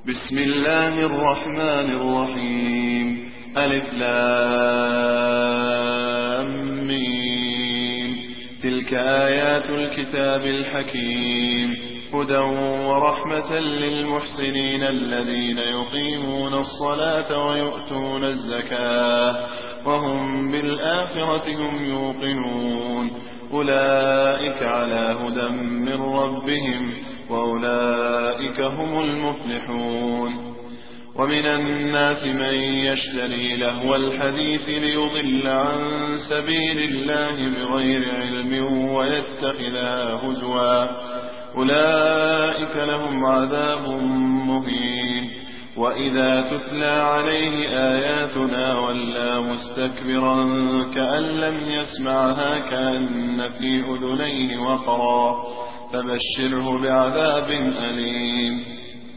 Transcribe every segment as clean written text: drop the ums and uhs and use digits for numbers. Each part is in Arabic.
بسم الله الرحمن الرحيم. ألف لام ميم. تلك آيات الكتاب الحكيم، هدى ورحمة للمحسنين الذين يقيمون الصلاة ويؤتون الزكاة وهم بالآخرة هم يوقنون. أولئك على هدى من ربهم وأولئك هم المفلحون. ومن الناس من يشتري لهو الحديث ليضل عن سبيل الله بغير علم ويتخذها هزوا، أولئك لهم عذاب مهين. وإذا تتلى عليه آياتنا ولى مستكبرا كأن لم يسمعها كأن في أذنيه وقرا، فبشره بعذاب أليم.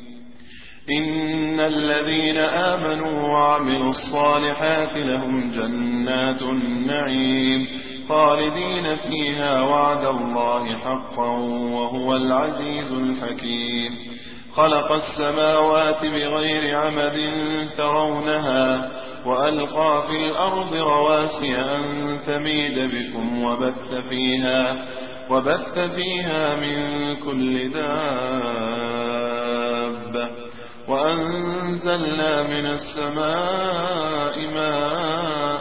إن الذين آمنوا وعملوا الصالحات لهم جنات النعيم خالدين فيها، وعد الله حقا وهو العزيز الحكيم. خلق السماوات بغير عمد ترونها وألقى في الأرض رواسي أن تميد بكم وبث فيها من كل دابة، وأنزلنا من السماء ماء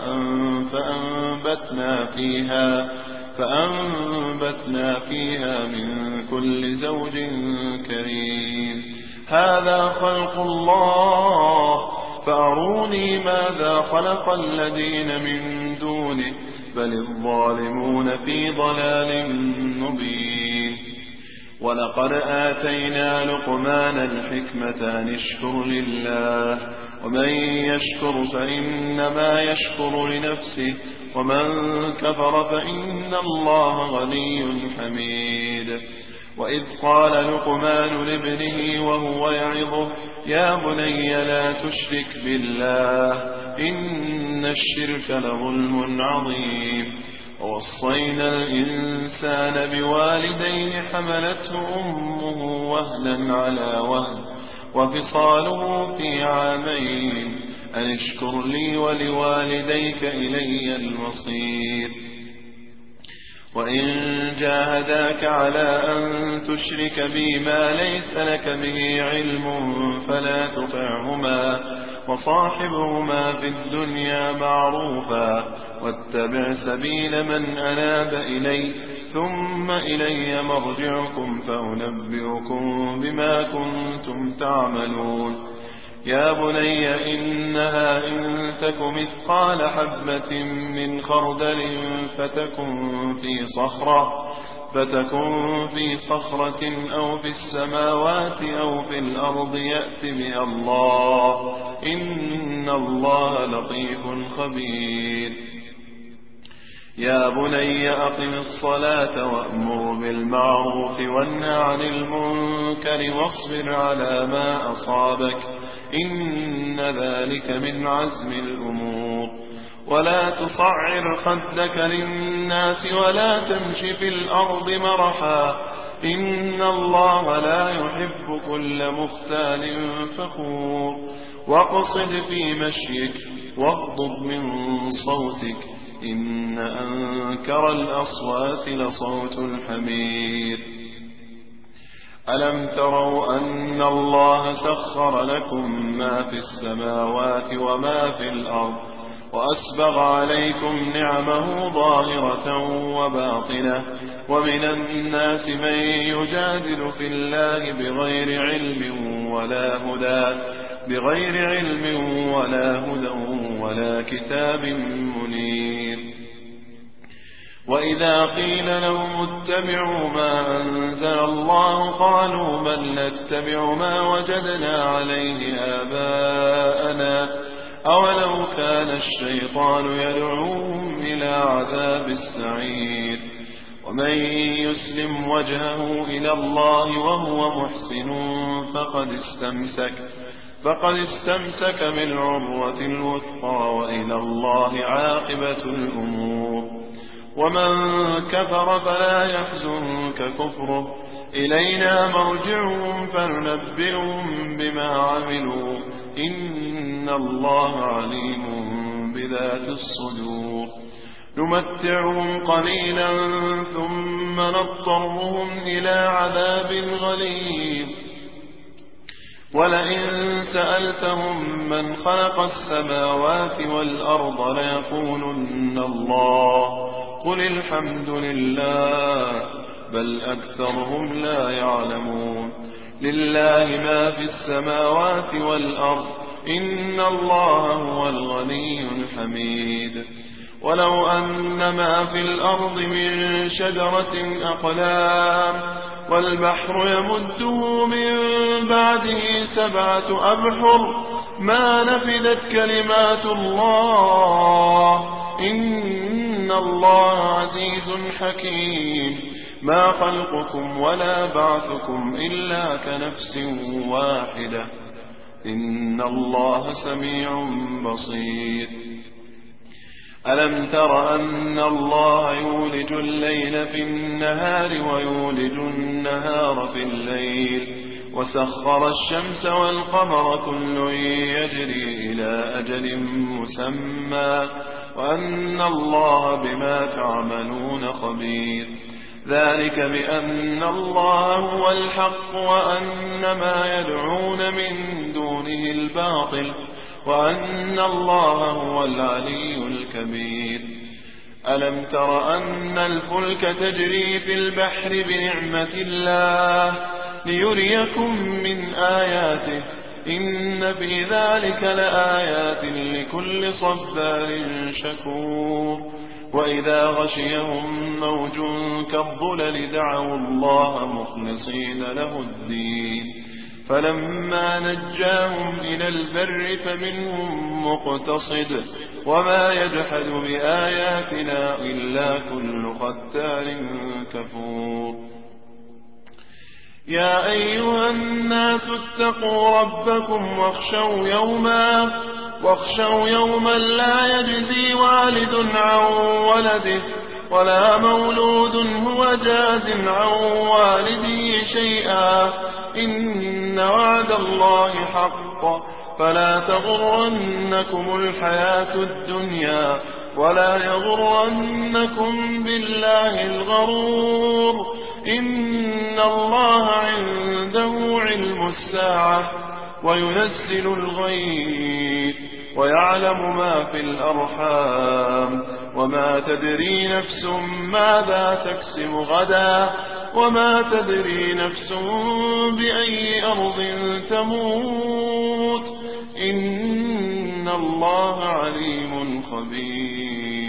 فأنبتنا فيها من كل زوج كريم. هذا خلق الله فأروني ماذا خلق الذين من دونه، بل الظالمون في ضلال مبين. ولقد آتينا لقمان الحكمة أن اشكر لله، ومن يشكر فإنما يشكر لنفسه، ومن كفر فإن الله غني حميد. وإذ قال لقمان لابنه وهو يعظه يا بني لا تشرك بالله إن الشرك لظلم عظيم. ووصينا الإنسان بوالديه حملته أمه وهنا على وهن وفصاله في عامين أن اشكر لي ولوالديك إلي المصير. وإن جاهداك على أن تشرك بي ما ليس لك به علم فلا تطعهما، وصاحبهما في الدنيا معروفا، واتبع سبيل من أناب إلي، ثم إلي مرجعكم فأنبئكم بما كنتم تعملون. يا بني إنها إن تك مثقال حبة من خردل فتكن في صخرة أو في السماوات أو في الأرض يأت بها الله إن الله لطيف خبير. يا بني أقم الصلاة وأمر بالمعروف وانه عن المنكر واصبر على ما أصابك إن ذلك من عزم الأمور. ولا تصعر خدك للناس ولا تمش في الأرض مرحا إن الله لا يحب كل مختال فخور. واقصد في مشيك واغضض من صوتك إن أنكر الأصوات لصوت الحمير. ألم تروا أن الله سخر لكم ما في السماوات وما في الأرض وأسبغ عليكم نعمه ظاهرة وباطنة، ومن الناس من يجادل في الله بغير علم ولا هدى ولا كتاب منير. وإذا قيل لهم اتبعوا ما أنزل الله قالوا بل نتبع ما وجدنا عليه آباءنا أولو كان الشيطان يدعوهم إلى عذاب السعير. ومن يسلم وجهه إلى الله وهو محسن فقد استمسك بالعروة الوثقى وإلى الله عاقبة الأمور. ومن كفر فلا يحزنك كفره إلينا مرجعهم فننبئهم بما عملوا إن الله عليم بذات الصدور نمتعهم قليلا ثم نضطرهم إلى عذاب غليظ ولئن سألتهم من خلق السماوات والأرض ليقولن الله قل الحمد لله بل أكثرهم لا يعلمون لله ما في السماوات والأرض إن الله هو الغني الحميد ولو أن ما في الأرض من شجرة أقلام والبحر يمده من بعده 7 أبحر ما نفدت كلمات الله إن الله عزيز حكيم ما خلقكم ولا بعثكم إلا كنفس واحدة إن الله سميع بصير ألم تر أن الله يولج الليل في النهار ويولج النهار في الليل وسخر الشمس والقمر كل يجري إلى أجل مسمى وأن الله بما تعملون خبير ذلك بأن الله هو الحق وأن ما يدعون من دونه الباطل وأن الله هو العلي الكبير ألم تر أن الفلك تجري في البحر بنعمة الله ليريكم من آياته إن في ذلك لآيات لكل صبار شكور وإذا غشيهم موج كالظلل دعوا الله مخلصين له الدين فلما نجاهم إلى البر فمنهم مقتصد وما يجحد بآياتنا إلا كل ختار كفور يا أيها الناس اتقوا ربكم واخشوا يوما لا يجزي والد عن ولده ولا مولود هو جاز عن والده شيئا إن وعد الله حق فلا تغرنكم الحياة الدنيا ولا يغرنكم بالله الغرور إن الله عنده علم الساعة وينزل الغيث ويعلم ما في الأرحام وما تدري نفس ماذا تكسب غدا وما تدري نفس بأي أرض تموت إن الله عليم خبير